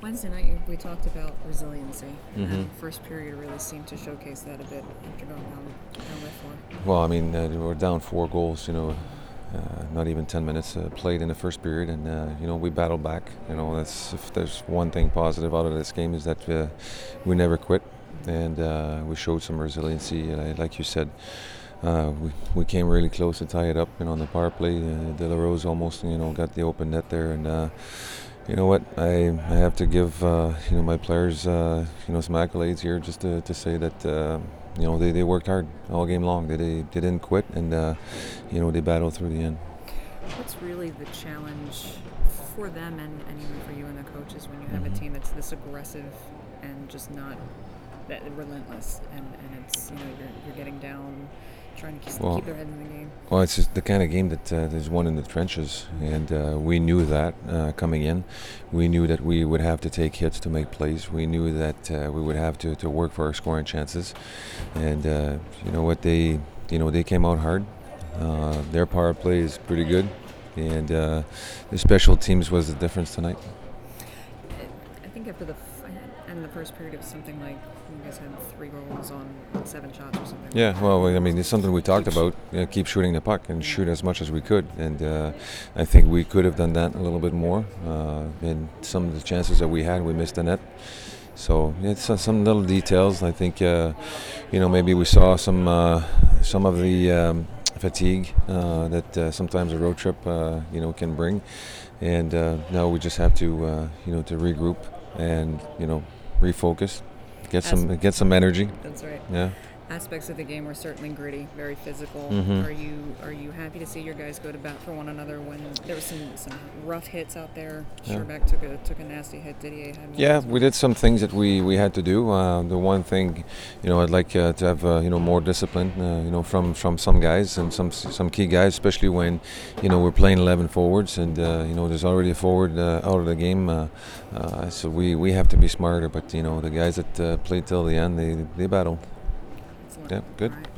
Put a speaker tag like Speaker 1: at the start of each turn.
Speaker 1: Wednesday night, we talked about resiliency.
Speaker 2: Mm-hmm.
Speaker 1: First period really seemed to showcase that a bit after going down by four.
Speaker 2: Well, I mean, we're down 4 goals. Not even 10 minutes played in the first period, and we battled back. That's if there's one thing positive out of this game is that we never quit, and we showed some resiliency. Like you said, we came really close to tie it up, and on the power play, De La Rose almost got the open net there, and. You know what? I have to give my players some accolades here just to say that they worked hard all game long. They didn't quit, and they battled through the end.
Speaker 1: What's really the challenge for them and even for you and the coaches when you have
Speaker 2: Mm-hmm.
Speaker 1: a team that's this aggressive and just not that relentless, and it's you're getting down, trying to keep their head in the game.
Speaker 2: Well, it's just the kind of game that is won in the trenches, and we knew that coming in. We knew that we would have to take hits to make plays. We knew that we would have to work for our scoring chances, and you know what they came out hard. Their power play is pretty good, and the special teams was the difference tonight.
Speaker 1: I think after the first period, it was something like you guys had 3 goals on 7 shots or something.
Speaker 2: Yeah, well, I mean, it's something we talked about. Keep shooting the puck and shoot as much as we could, and I think we could have done that a little bit more. And some of the chances that we had, we missed the net. So it's some little details. I think maybe we saw some of the fatigue that sometimes a road trip can bring, and now we just have to to regroup and refocus, get some energy.
Speaker 1: That's right.
Speaker 2: Yeah.
Speaker 1: Aspects of the game were certainly gritty, very physical.
Speaker 2: Mm-hmm.
Speaker 1: Are you happy to see your guys go to bat for one another when there was some rough hits out there?
Speaker 2: Yeah.
Speaker 1: Sherbeck took a nasty hit. Didier had one.
Speaker 2: Yeah, we did some things that we had to do. The one thing, I'd like to have more discipline, from some guys and some key guys, especially when we're playing 11 forwards and there's already a forward out of the game. So we have to be smarter. But the guys that played till the end, they battled.
Speaker 1: Excellent.
Speaker 2: Yeah, good.
Speaker 1: All right.